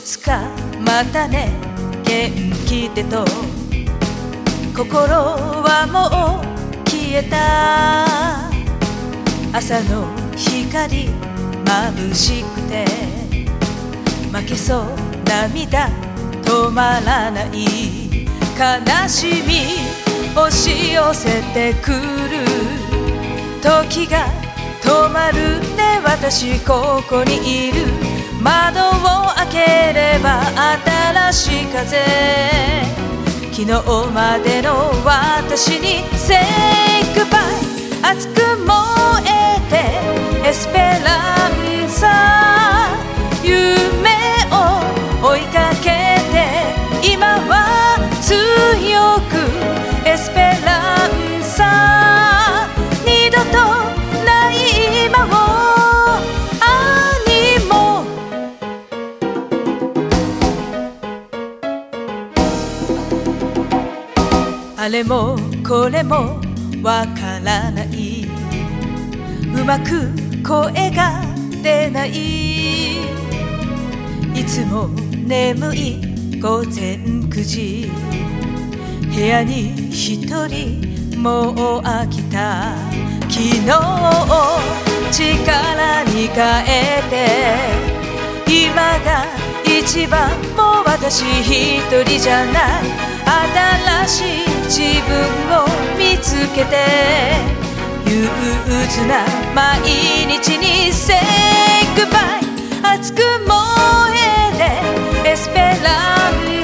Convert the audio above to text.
つかまたね元気でと心はもう消えた朝の光眩しくて負けそう涙止まらない悲しみ押し寄せてくる時が止まるね私ここにいる窓を開ければ新しい風昨日までの私に Say goodbye 熱く燃えてエスペランサ夢を追いかけて今は強くエスペランサ二度とない今を兄もあれもこれもわからないうまく声が出ないいつも眠い午前9時部屋に一人もう飽きた昨日を力に変えて今が一番もう私一人じゃない新しい自分を見つけて憂鬱な毎日に Say goodbye 熱く燃えてエスペラン